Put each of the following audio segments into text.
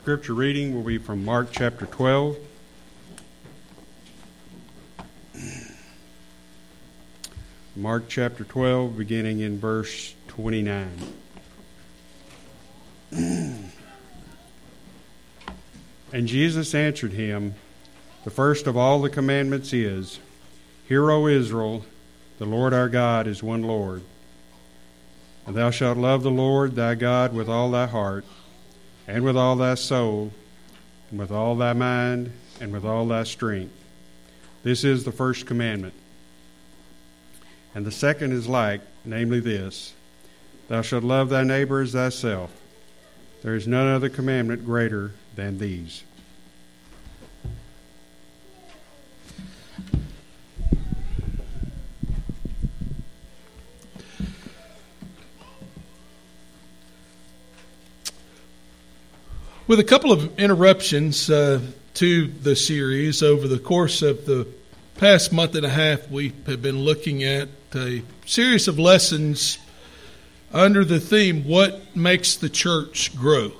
Scripture reading will be from Mark chapter 12. Mark chapter 12, beginning in verse 29. And Jesus answered him, "The first of all the commandments is, Hear, O Israel, the Lord our God is one Lord. And thou shalt love the Lord thy God with all thy heart, and with all thy soul, and with all thy mind, and with all thy strength. This is the first commandment. And the second is like, namely this, Thou shalt love thy neighbor as thyself. There is none other commandment greater than these." With a couple of interruptions to the series, over the course of the past month and a half, we have been looking at a series of lessons under the theme, What Makes the Church Grow?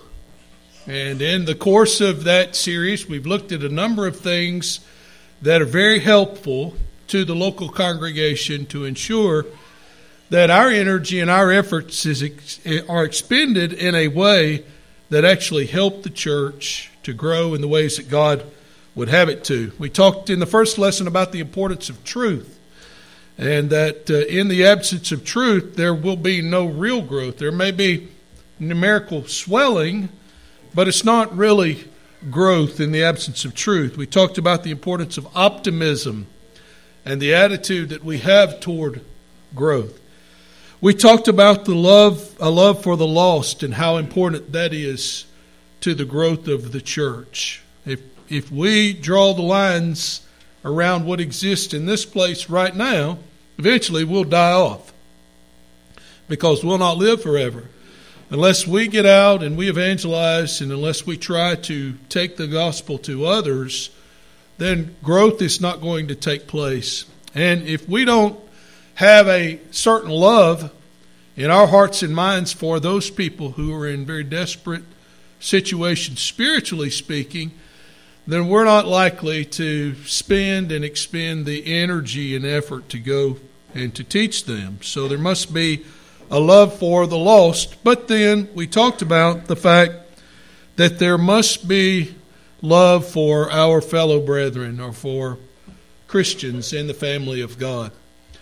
And in the course of that series, we've looked at a number of things that are very helpful to the local congregation to ensure that our energy and our efforts are expended in a way that actually help the church to grow in the ways that God would have it to. We talked in the first lesson about the importance of truth, and that in the absence of truth, there will be no real growth. There may be numerical swelling, but it's not really growth in the absence of truth. We talked about the importance of optimism and the attitude that we have toward growth. We talked about a love for the lost and how important that is to the growth of the church. If we draw the lines around what exists in this place right now, eventually we'll die off because we'll not live forever. Unless we get out and we evangelize, and unless we try to take the gospel to others, then growth is not going to take place. And if we don't have a certain love in our hearts and minds for those people who are in very desperate situations, spiritually speaking, then we're not likely to spend and expend the energy and effort to go and to teach them. So there must be a love for the lost. But then we talked about the fact that there must be love for our fellow brethren, or for Christians in the family of God.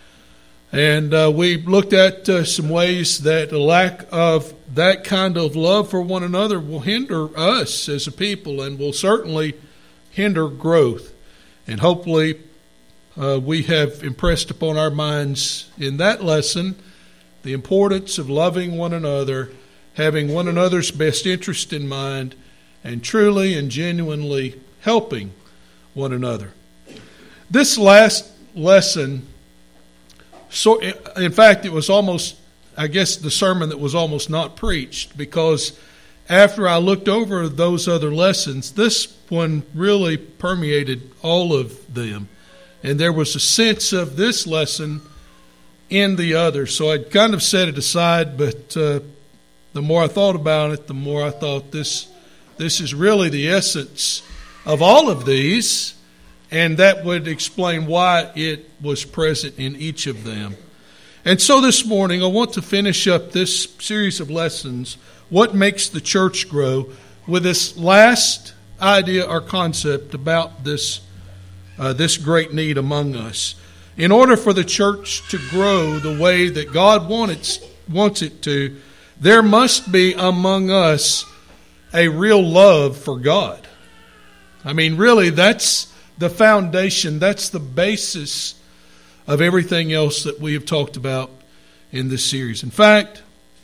And we looked at some ways that a lack of that kind of love for one another will hinder us as a people, and will certainly hinder growth. And hopefully we have impressed upon our minds in that lesson the importance of loving one another, having one another's best interest in mind, and truly and genuinely helping one another. This last lesson, so in fact, it was almost, I guess, the sermon that was almost not preached, because after I looked over those other lessons, this one really permeated all of them. And there was a sense of this lesson in the other. So I'd kind of set it aside, but the more I thought about it, the more I thought this is really the essence of all of these, and that would explain why it was present in each of them. And so this morning, I want to finish up this series of lessons, What Makes the Church Grow, with this last idea or concept about this great need among us. In order for the church to grow the way that God wants it to, there must be among us a real love for God. I mean, really, that's the foundation, that's the basis of everything else that we have talked about in this series. In fact,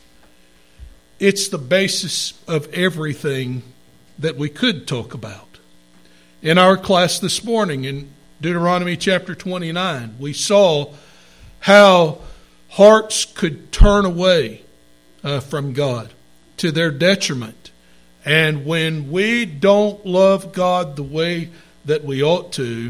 it's the basis of everything that we could talk about. In our class this morning, in Deuteronomy chapter 29, we saw how hearts could turn away from God to their detriment. And when we don't love God the way that we ought to,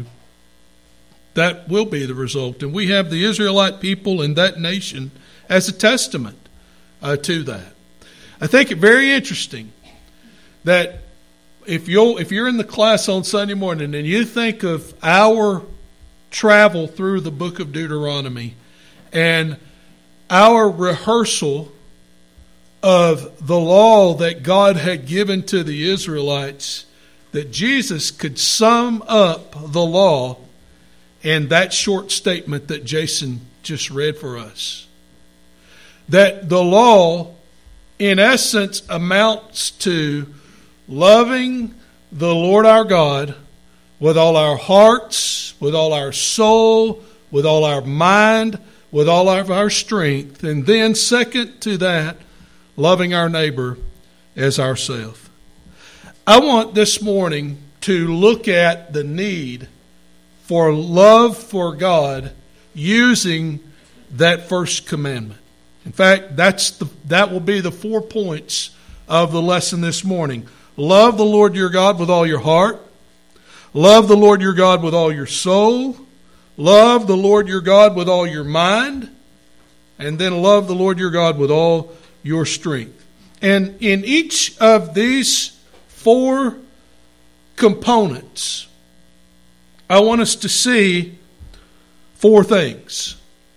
that will be the result. And we have the Israelite people in that nation as a testament to that. I think it very interesting that if you're in the class on Sunday morning and you think of our travel through the book of Deuteronomy and our rehearsal of the law that God had given to the Israelites, that Jesus could sum up the law in that short statement that Jason just read for us. That the law, in essence, amounts to loving the Lord our God with all our hearts, with all our soul, with all our mind, with all of our strength. And then second to that, loving our neighbor as ourselves. I want this morning to look at the need for love for God using that first commandment. In fact, that will be the 4 points of the lesson this morning. Love the Lord your God with all your heart. Love the Lord your God with all your soul. Love the Lord your God with all your mind. And then love the Lord your God with all your strength. And in each of these 4 components, I want us to see 4 things.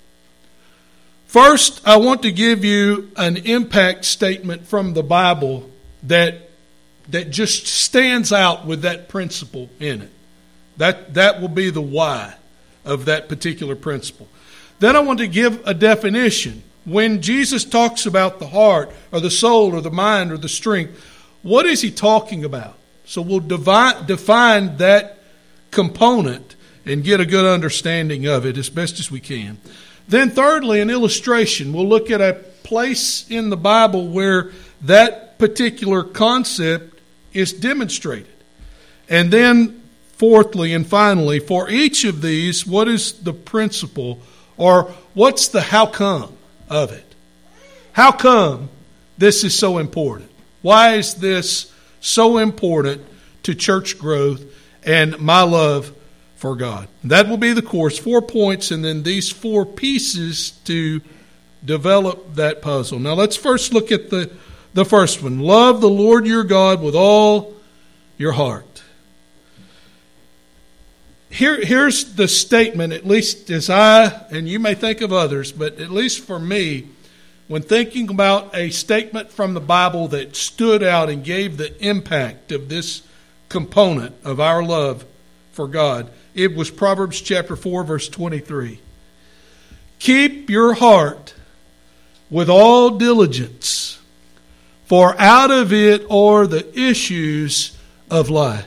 First, I want to give you an impact statement from the Bible that just stands out with that principle in it. That will be the why of that particular principle. Then I want to give a definition. When Jesus talks about the heart or the soul or the mind or the strength, what is he talking about? So we'll define that component and get a good understanding of it as best as we can. Then thirdly, an illustration. We'll look at a place in the Bible where that particular concept is demonstrated. And then fourthly and finally, for each of these, what is the principle or what's the how come of it? How come this is so important? Why is this so important to church growth and my love for God? That will be the course, 4 points, and then these 4 pieces to develop that puzzle. Now let's first look at the first one. Love the Lord your God with all your heart. Here's the statement, at least as and you may think of others, but at least for me, when thinking about a statement from the Bible that stood out and gave the impact of this component of our love for God, it was Proverbs chapter 4, verse 23. Keep your heart with all diligence, for out of it are the issues of life.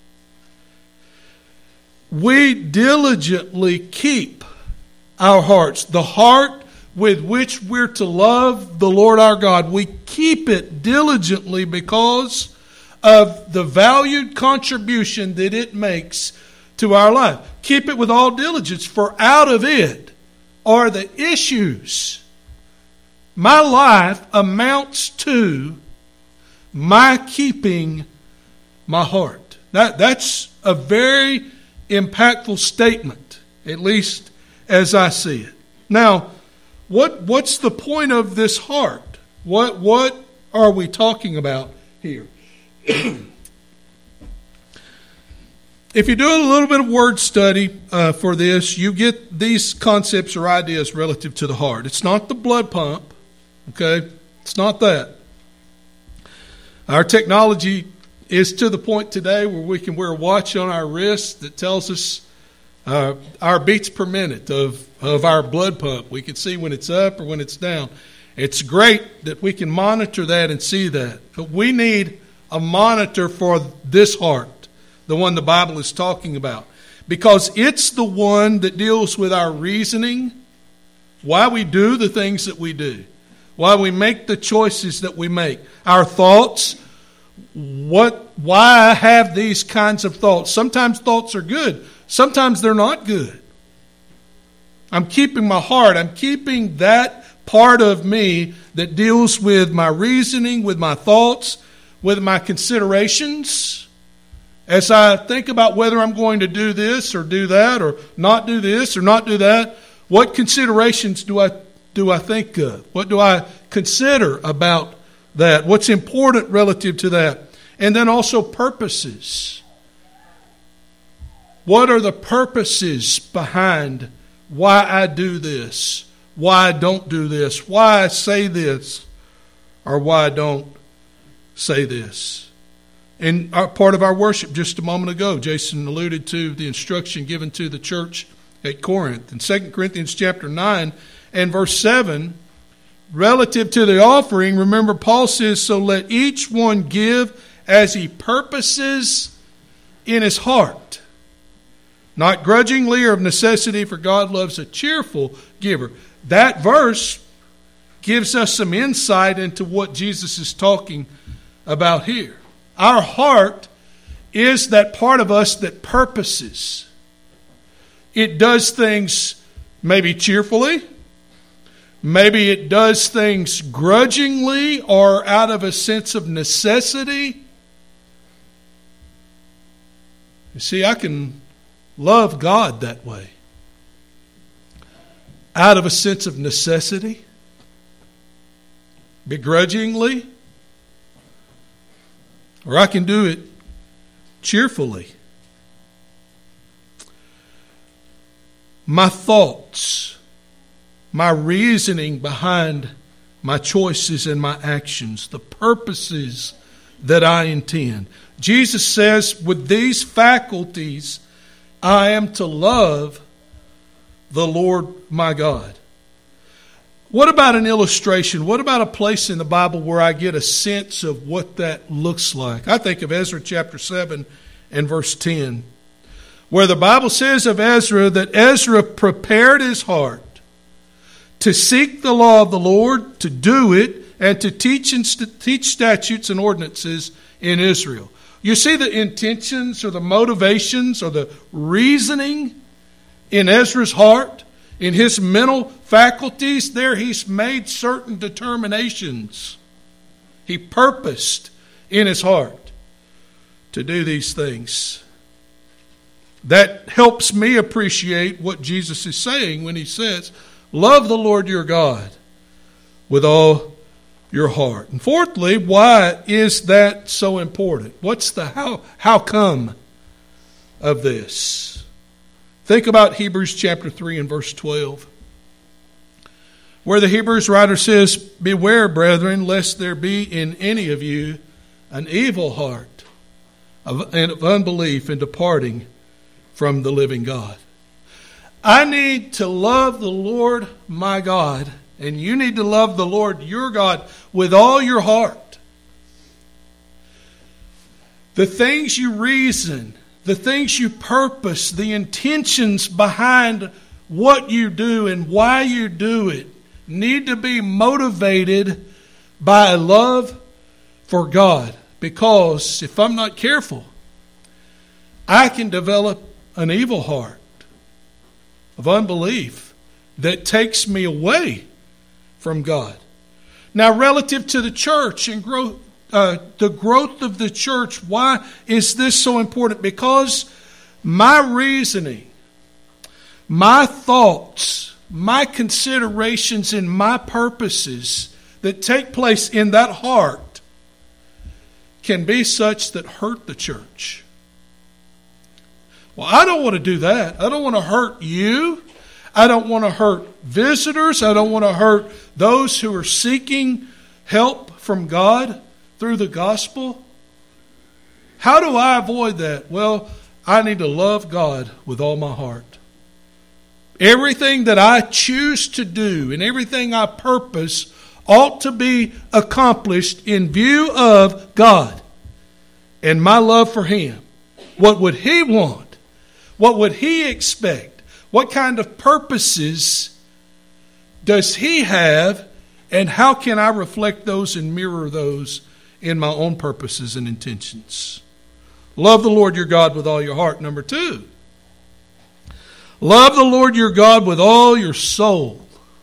We diligently keep our hearts. The heart with which we're to love the Lord our God, we keep it diligently because of the valued contribution that it makes to our life. Keep it with all diligence, for out of it are the issues. My life amounts to my keeping my heart. That's a very impactful statement, at least as I see it. Now, what's the point of this heart? What are we talking about here? If you do a little bit of word study for this, you get these concepts or ideas relative to the heart. It's not the blood pump, okay? It's not that. Our technology is to the point today where we can wear a watch on our wrist that tells us our beats per minute of our blood pump. We can see when it's up or when it's down. It's great that we can monitor that and see that. But we need a monitor for this heart, the one the Bible is talking about, because it's the one that deals with our reasoning, why we do the things that we do, why we make the choices that we make, our thoughts, why I have these kinds of thoughts. Sometimes thoughts are good. Sometimes they're not good. I'm keeping my heart. I'm keeping that part of me that deals with my reasoning, with my thoughts, with my considerations. As I think about whether I'm going to do this or do that or not do this or not do that, what considerations do I think of? What do I consider about that? What's important relative to that? And then also purposes. What are the purposes behind why I do this, why I don't do this, why I say this, or why I don't say this? In part of our worship just a moment ago, Jason alluded to the instruction given to the church at Corinth. In 2 Corinthians chapter 9 and verse 7, relative to the offering, remember Paul says, so let each one give as he purposes in his heart, not grudgingly or of necessity, for God loves a cheerful giver. That verse gives us some insight into what Jesus is talking about here. Our heart is that part of us that purposes. It does things maybe cheerfully. Maybe it does things grudgingly or out of a sense of necessity. You see, I can love God that way. Out of a sense of necessity. Begrudgingly. Or I can do it cheerfully. My thoughts, my reasoning behind my choices and my actions, the purposes that I intend. Jesus says, with these faculties, I am to love the Lord my God. What about an illustration? What about a place in the Bible where I get a sense of what that looks like? I think of Ezra chapter 7 and verse 10, where the Bible says of Ezra that Ezra prepared his heart to seek the law of the Lord, to do it, and to teach statutes and ordinances in Israel. You see the intentions or the motivations or the reasoning in Ezra's heart, in his mental faculties. There he's made certain determinations. He purposed in his heart to do these things. That helps me appreciate what Jesus is saying when he says, love the Lord your God with all your heart. And fourthly, why is that so important? What's the how come of this? Think about Hebrews chapter 3 and verse 12, where the Hebrews writer says, beware, brethren, lest there be in any of you an evil heart of unbelief in departing from the living God. I need to love the Lord my God, and you need to love the Lord your God with all your heart. The things you reason, the things you purpose, the intentions behind what you do and why you do it need to be motivated by a love for God. Because if I'm not careful, I can develop an evil heart of unbelief that takes me away from God. Now, relative to the church and growth, the growth of the church, why is this so important? Because my reasoning, my thoughts, my considerations, and my purposes that take place in that heart can be such that hurt the church. Well, I don't want to do that. I don't want to hurt you. I don't want to hurt visitors. I don't want to hurt those who are seeking help from God through the gospel. How do I avoid that? Well, I need to love God with all my heart. Everything that I choose to do and everything I purpose ought to be accomplished in view of God and my love for Him. What would He want? What would He expect? What kind of purposes does He have? And how can I reflect those and mirror those in my own purposes and intentions? Love the Lord your God with all your heart. Number 2. Love the Lord your God with all your soul.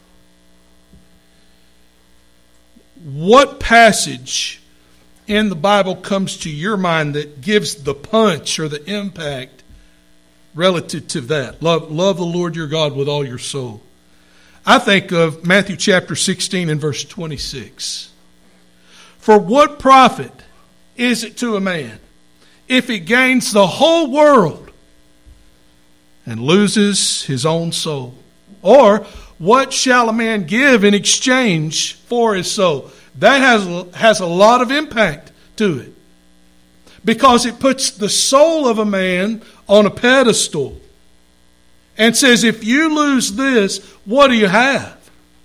What passage in the Bible comes to your mind that gives the punch or the impact relative to that? Love the Lord your God with all your soul. I think of Matthew chapter 16 and verse 26. For what profit is it to a man if he gains the whole world and loses his own soul? Or what shall a man give in exchange for his soul? That has a lot of impact to it, because it puts the soul of a man on a pedestal and says, if you lose this, what do you have?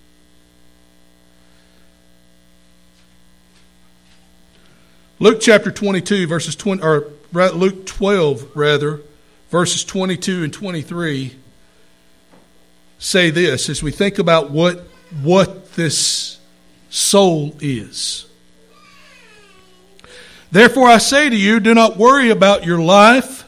Luke chapter 22, verses 20, or Luke 12, rather, verses 22 and 23 say this as we think about what this soul is. Therefore I say to you, do not worry about your life,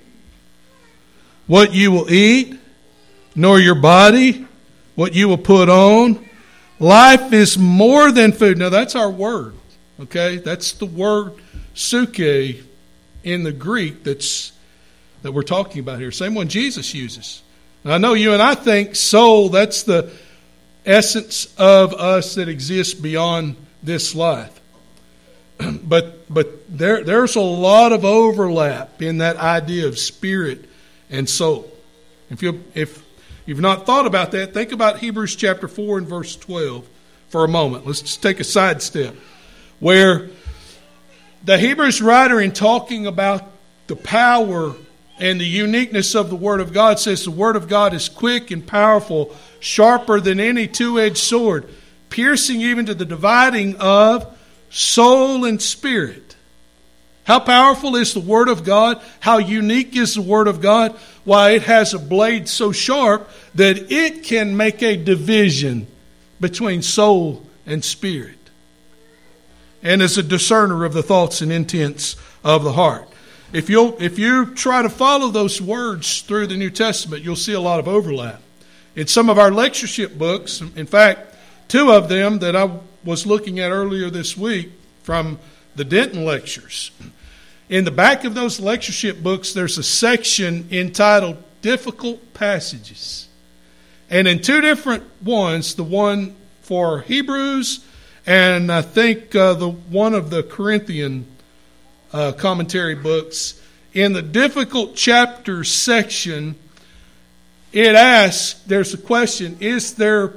what you will eat, nor your body, what you will put on. Life is more than food. Now that's our word, okay? That's the word suke in the Greek that we're talking about here. Same one Jesus uses. Now, I know you and I think soul, that's the essence of us that exists beyond this life. But there's a lot of overlap in that idea of spirit and soul. If you've not thought about that, think about Hebrews chapter 4 and verse 12 for a moment. Let's just take a sidestep, where the Hebrews writer, in talking about the power and the uniqueness of the Word of God, says the Word of God is quick and powerful, sharper than any two-edged sword, piercing even to the dividing of soul and spirit. How powerful is the Word of God? How unique is the Word of God? Why, it has a blade so sharp that it can make a division between soul and spirit, and is a discerner of the thoughts and intents of the heart. If you try to follow those words through the New Testament, you'll see a lot of overlap. In some of our lectureship books, in fact, 2 of them that I was looking at earlier this week from the Denton lectures. In the back of those lectureship books, there's a section entitled Difficult Passages. And in 2 different ones, the one for Hebrews and I think the one of the Corinthian commentary books, in the difficult chapters section, it asks, there's a question, is there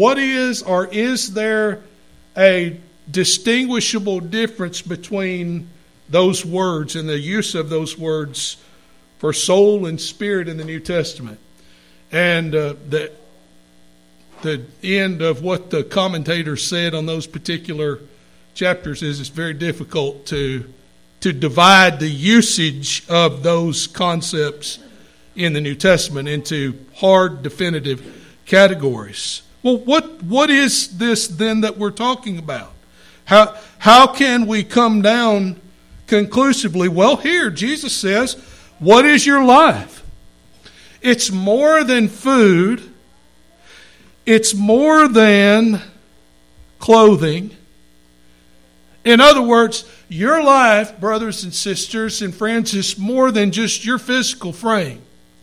a distinguishable difference between those words and the use of those words for soul and spirit in the New Testament? And the end of what the commentators said on those particular chapters is it's very difficult to divide the usage of those concepts in the New Testament into hard, definitive categories. Well, what is this then that we're talking about? How can we come down conclusively? Well, here Jesus says, what is your life? It's more than food. It's more than clothing. In other words, your life, brothers and sisters and friends, is more than just your physical frame.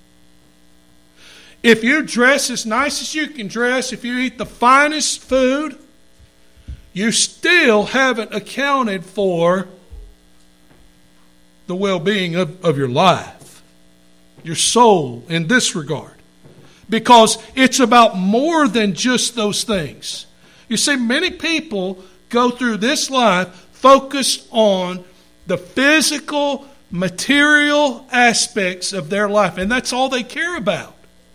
If you dress as nice as you can dress, if you eat the finest food, you still haven't accounted for the well-being of your life, your soul in this regard. Because it's about more than just those things. You see, many people go through this life focused on the physical, material aspects of their life, and that's all they care about.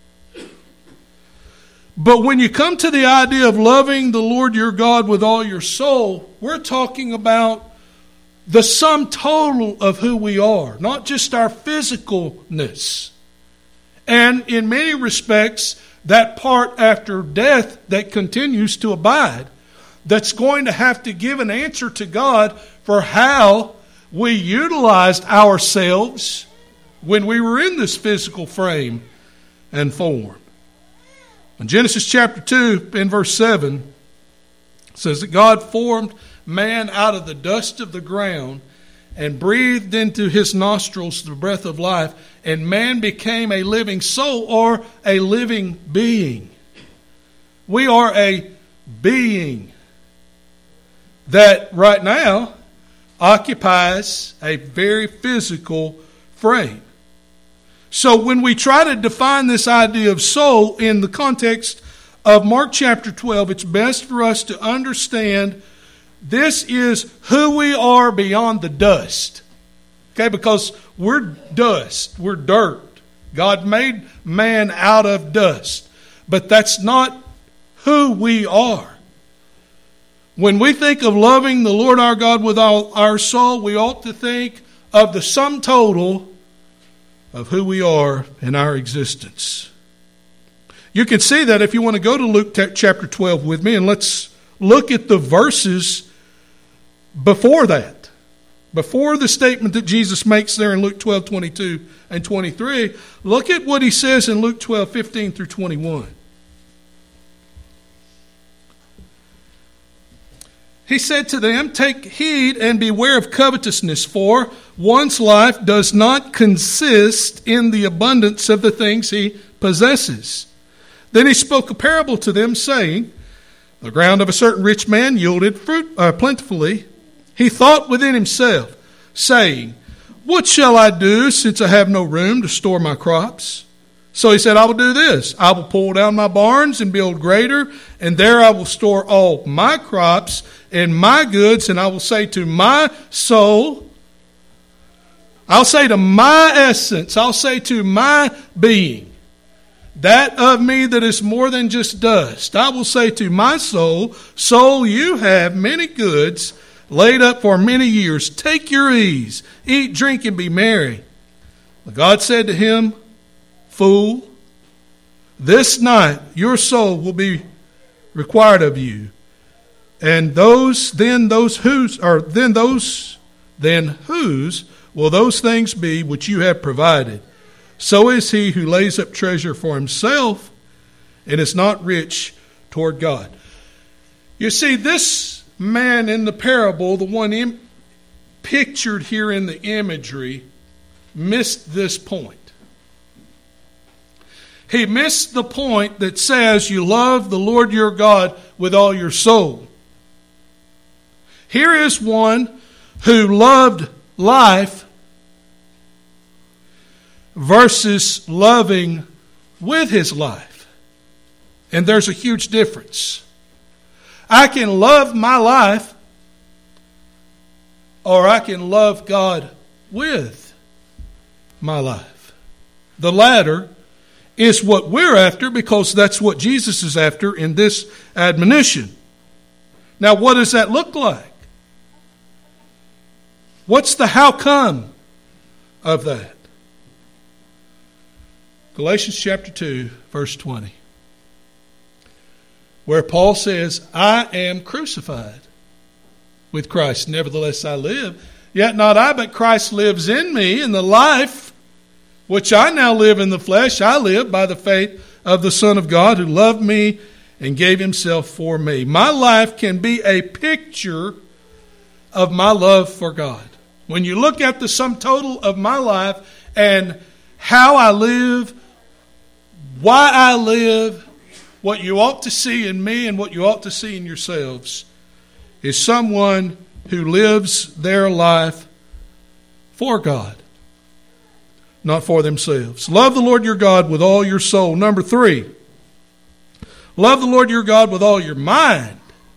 But when you come to the idea of loving the Lord your God with all your soul, we're talking about the sum total of who we are, not just our physicalness. And in many respects, that part after death that continues to abide, that's going to have to give an answer to God for how we utilized ourselves when we were in this physical frame and form. In Genesis chapter 2, in verse 7, it says that God formed man out of the dust of the ground and breathed into his nostrils the breath of life, and man became a living soul, or a living being. We are a being that right now occupies a very physical frame. So when we try to define this idea of soul in the context of Mark chapter 12, it's best for us to understand this is who we are beyond the dust. Okay, because we're dust, we're dirt. God made man out of dust. But that's not who we are. When we think of loving the Lord our God with all our soul, we ought to think of the sum total of who we are in our existence. You can see that if you want to go to Luke chapter 12 with me, and let's look at the verses before that. Before the statement that Jesus makes there in Luke 12, 22 and 23, look at what he says in Luke 12, 15 through 21. He said to them, "Take heed and beware of covetousness, for one's life does not consist in the abundance of the things he possesses." Then he spoke a parable to them, saying, "The ground of a certain rich man yielded fruit plentifully. He thought within himself, saying, 'What shall I do, since I have no room to store my crops?' So he said, 'I will do this. I will pull down my barns and build greater, and there I will store all my crops and my goods, and I will say to my soul,'" I'll say to my essence, I'll say to my being, that of me that is more than just dust, I will say to my soul, "Soul, you have many goods laid up for many years. Take your ease, eat, drink, and be merry." But God said to him, "Fool, this night your soul will be required of you. And whose will those things be which you have provided? So is he who lays up treasure for himself and is not rich toward God." You see, this man in the parable, the one pictured here in the imagery, missed this point. He missed the point that says you love the Lord your God with all your soul. Here is one who loved life versus loving with his life. And there's a huge difference. I can love my life, or I can love God with my life. The latter is what we're after, because that's what Jesus is after in this admonition. Now, what does that look like? What's the how come of that? Galatians chapter 2, verse 20. Where Paul says, "I am crucified with Christ. Nevertheless I live. Yet not I, but Christ lives in me. And the life which I now live in the flesh, I live by the faith of the Son of God who loved me and gave himself for me." My life can be a picture of my love for God. When you look at the sum total of my life and how I live, why I live, what you ought to see in me and what you ought to see in yourselves is someone who lives their life for God, not for themselves. Love the Lord your God with all your soul. Number 3, love the Lord your God with all your mind.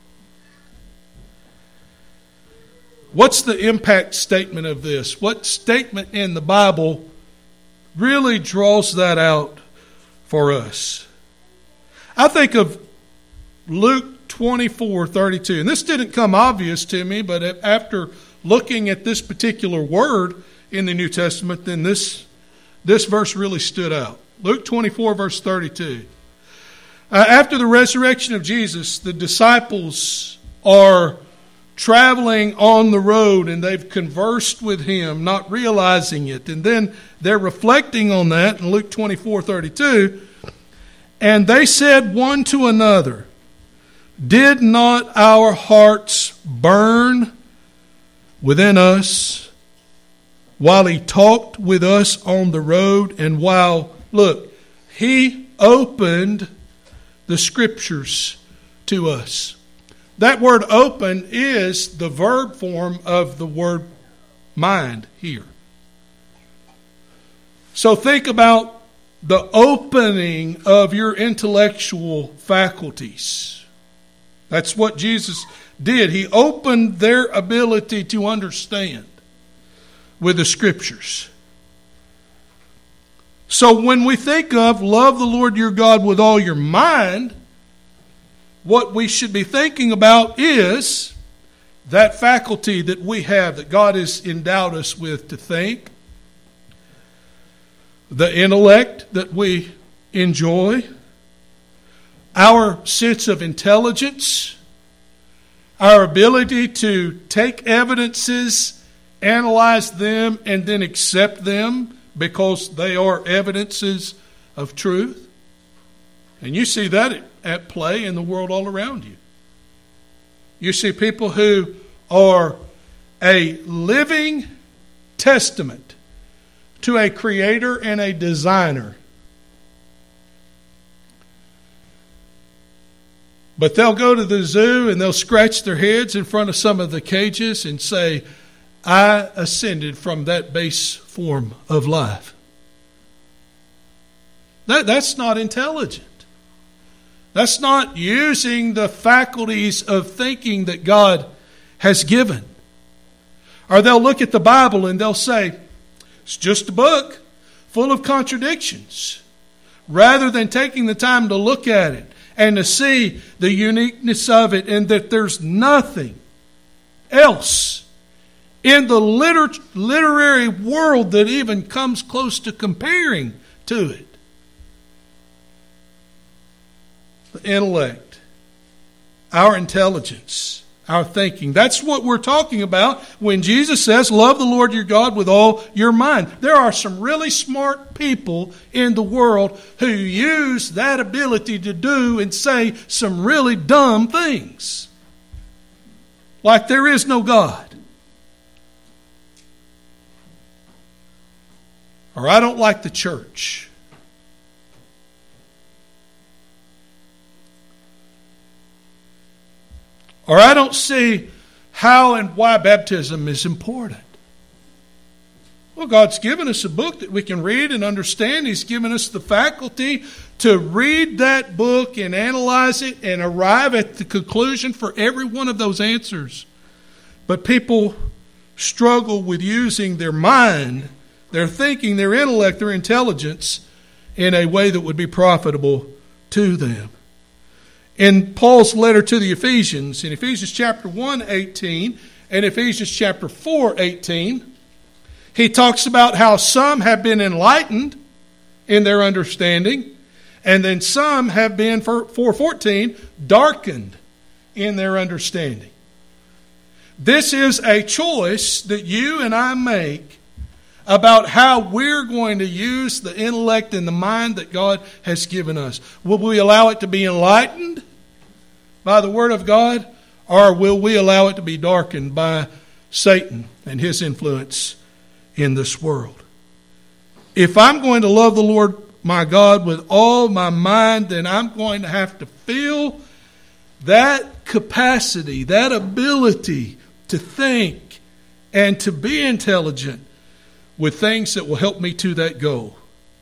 What's the impact statement of this? What statement in the Bible really draws that out for us? I think of Luke 24:32. And this didn't come obvious to me, but after looking at this particular word in the New Testament, then this verse really stood out. Luke 24, verse 32. After the resurrection of Jesus, the disciples are traveling on the road, and they've conversed with him, not realizing it. And then they're reflecting on that in Luke 24:32. And they said one to another, "Did not our hearts burn within us while he talked with us on the road, and while," look, "he opened the Scriptures to us?" That word open is the verb form of the word mind here. So think about the opening of your intellectual faculties. That's what Jesus did. He opened their ability to understand with the Scriptures. So when we think of love the Lord your God with all your mind, what we should be thinking about is that faculty that we have, that God has endowed us with to think, the intellect that we enjoy, our sense of intelligence, our ability to take evidences, analyze them, and then accept them because they are evidences of truth. And you see that at play in the world all around you. You see people who are a living testament to a creator and a designer. But they'll go to the zoo and they'll scratch their heads in front of some of the cages and say, I ascended from that base form of life. That's not intelligent. That's not using the faculties of thinking that God has given. Or they'll look at the Bible and they'll say, it's just a book full of contradictions. Rather than taking the time to look at it and to see the uniqueness of it and that there's nothing else in the literary world that even comes close to comparing to it. The intellect, our intelligence, our thinking. That's what we're talking about when Jesus says, love the Lord your God with all your mind. There are some really smart people in the world who use that ability to do and say some really dumb things. Like there is no God. Or I don't like the church. Or I don't see how and why baptism is important. Well, God's given us a book that we can read and understand. He's given us the faculty to read that book and analyze it and arrive at the conclusion for every one of those answers. But people struggle with using their mind, their thinking, their intellect, their intelligence in a way that would be profitable to them. In Paul's letter to the Ephesians, in Ephesians chapter 1:18 and Ephesians chapter 4:18, he talks about how some have been enlightened in their understanding, and then some have been, 4:14, darkened in their understanding. This is a choice that you and I make about how we're going to use the intellect and the mind that God has given us. Will we allow it to be enlightened by the Word of God, or will we allow it to be darkened by Satan and his influence in this world? If I'm going to love the Lord my God with all my mind, then I'm going to have to feel that capacity, that ability to think and to be intelligent with things that will help me to that goal.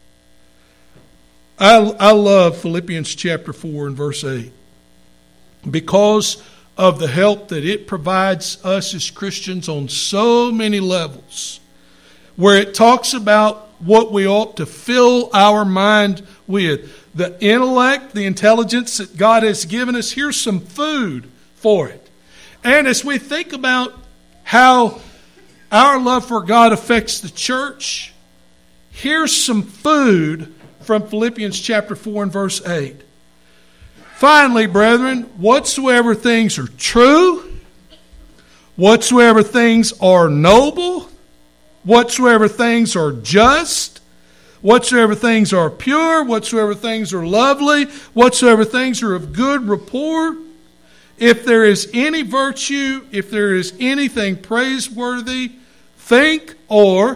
I love Philippians chapter 4 and verse 8 because of the help that it provides us as Christians on so many levels, where it talks about what we ought to fill our mind with. The intellect, the intelligence that God has given us, here's some food for it. And as we think about how our love for God affects the church, here's some food from Philippians chapter 4 and verse 8. Finally, brethren, whatsoever things are true, whatsoever things are noble, whatsoever things are just, whatsoever things are pure, whatsoever things are lovely, whatsoever things are of good rapport, if there is any virtue, if there is anything praiseworthy, think or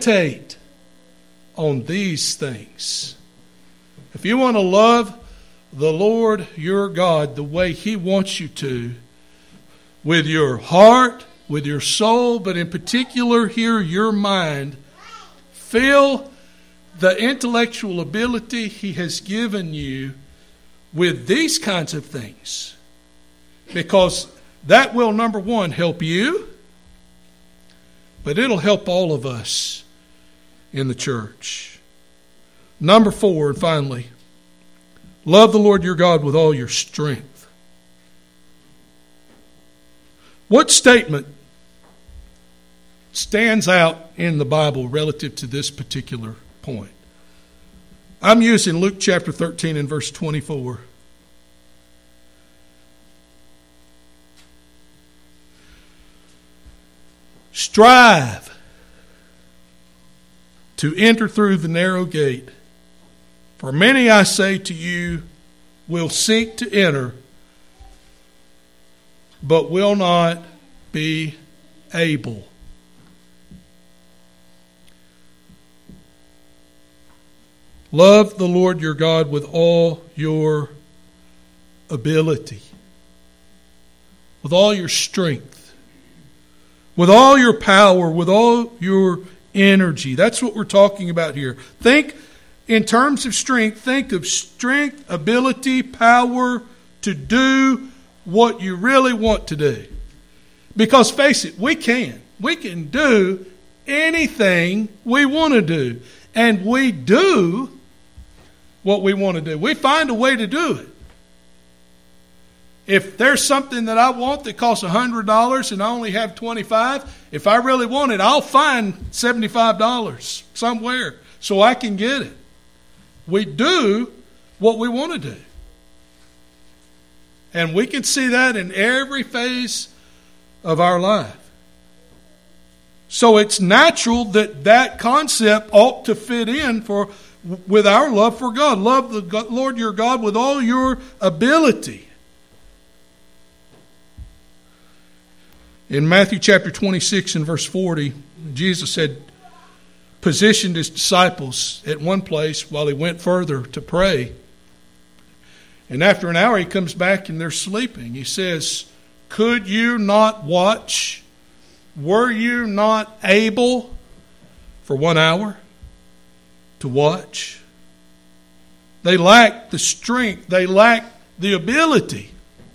meditate on these things. If you want to love the Lord your God the way He wants you to, with your heart, with your soul, but in particular here, your mind. Fill the intellectual ability He has given you with these kinds of things. Because that will, number one, help you, but it'll help all of us in the church. Number 4, and finally, love the Lord your God with all your strength. What statement stands out in the Bible relative to this particular point? I'm using Luke chapter 13 and verse 24. Strive to enter through the narrow gate. For many, I say to you, will seek to enter, but will not be able. Love the Lord your God with all your ability, with all your strength, with all your power, with all your energy. That's what we're talking about here. Think in terms of strength. Think of strength, ability, power to do what you really want to do. Because face it, we can. We can do anything we want to do. And we do what we want to do. We find a way to do it. If there's something that I want that costs $100 and I only have $25, if I really want it, I'll find $75 somewhere so I can get it. We do what we want to do. And we can see that in every phase of our life. So it's natural that that concept ought to fit in with our love for God. Love the Lord your God with all your ability. In Matthew chapter 26 and verse 40, Jesus had positioned His disciples at one place while He went further to pray. And after an hour He comes back and they're sleeping. He says, could you not watch? Were you not able for 1 hour to watch? They lacked the strength. They lacked the ability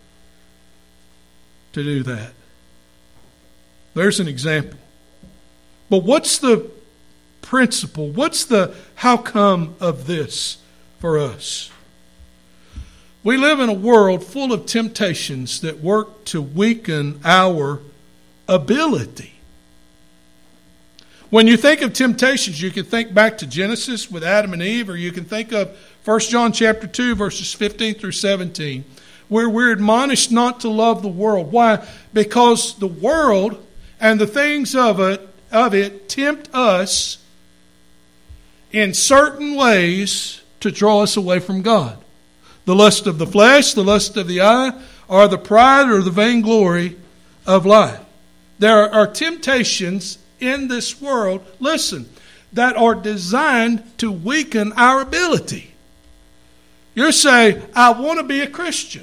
to do that. There's an example. But what's the principle? What's the how come of this for us? We live in a world full of temptations that work to weaken our ability. When you think of temptations, you can think back to Genesis with Adam and Eve, or you can think of 1 John chapter 2, verses 15 through 17, where we're admonished not to love the world. Why? Because the world and the things of it tempt us in certain ways to draw us away from God. The lust of the flesh, the lust of the eye, or the pride or the vainglory of life. There are temptations in this world, listen, that are designed to weaken our ability. You say, I want to be a Christian.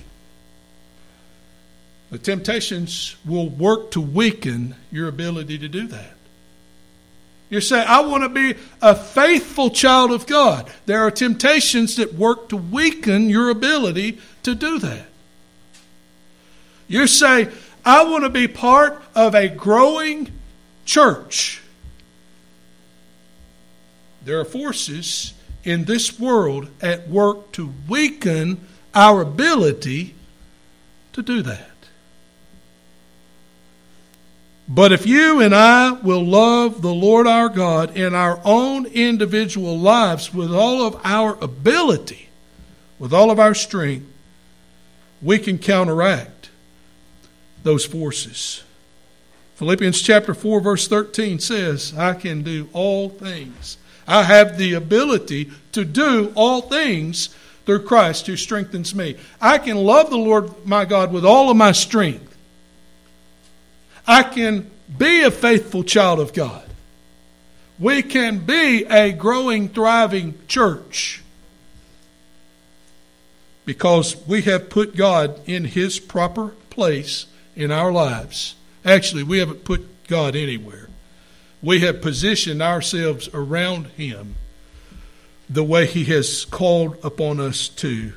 The temptations will work to weaken your ability to do that. You say, I want to be a faithful child of God. There are temptations that work to weaken your ability to do that. You say, I want to be part of a growing church. There are forces in this world at work to weaken our ability to do that. But if you and I will love the Lord our God in our own individual lives with all of our ability, with all of our strength, we can counteract those forces. Philippians chapter 4 verse 13 says, I can do all things. I have the ability to do all things through Christ who strengthens me. I can love the Lord my God with all of my strength. I can be a faithful child of God. We can be a growing, thriving church. because we have put God in His proper place in our lives. Actually, we haven't put God anywhere. We have positioned ourselves around Him the way He has called upon us to.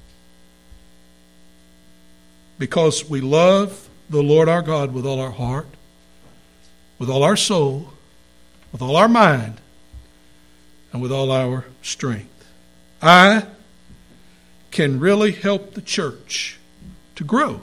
Because we love the Lord our God with all our heart, with all our soul, with all our mind, and with all our strength. I can really help the church to grow.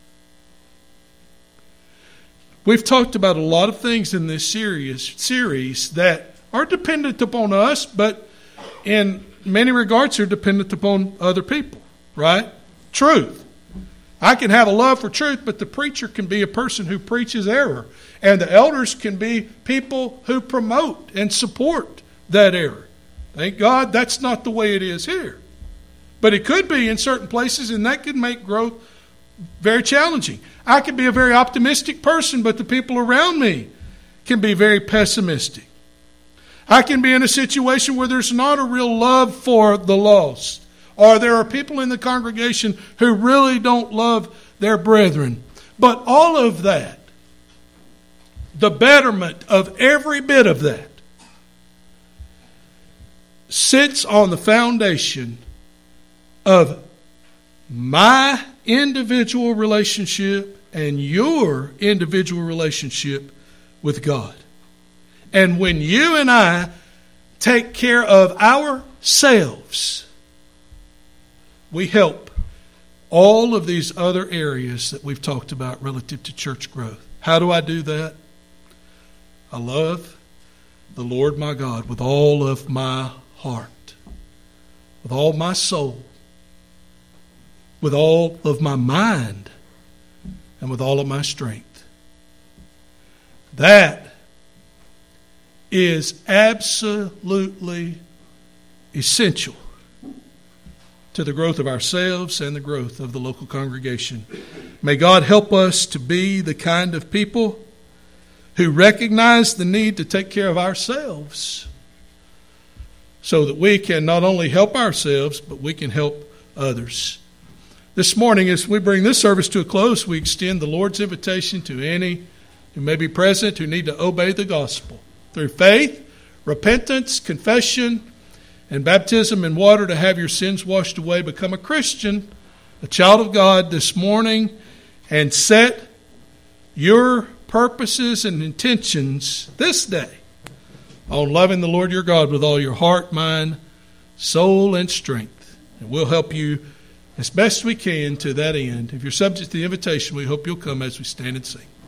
We've talked about a lot of things in this series that are dependent upon us, but in many regards are dependent upon other people, right? Truth. I can have a love for truth, but the preacher can be a person who preaches error. And the elders can be people who promote and support that error. Thank God that's not the way it is here. But it could be in certain places, and that could make growth very challenging. I can be a very optimistic person, but the people around me can be very pessimistic. I can be in a situation where there's not a real love for the lost, or there are people in the congregation who really don't love their brethren. But all of that, the betterment of every bit of that, sits on the foundation of my individual relationship and your individual relationship with God. And when you and I take care of ourselves, we help all of these other areas that we've talked about relative to church growth. How do I do that? I love the Lord my God with all of my heart, with all my soul, with all of my mind, and with all of my strength. That is absolutely essential to the growth of ourselves and the growth of the local congregation. May God help us to be the kind of people who recognize the need to take care of ourselves so that we can not only help ourselves, but we can help others. This morning, as we bring this service to a close, we extend the Lord's invitation to any who may be present who need to obey the gospel through faith, repentance, confession, and baptism in water to have your sins washed away. Become a Christian, a child of God this morning, and set your purposes and intentions this day on loving the Lord your God with all your heart, mind, soul, and strength. And we'll help you as best we can to that end. If you're subject to the invitation, we hope you'll come as we stand and sing.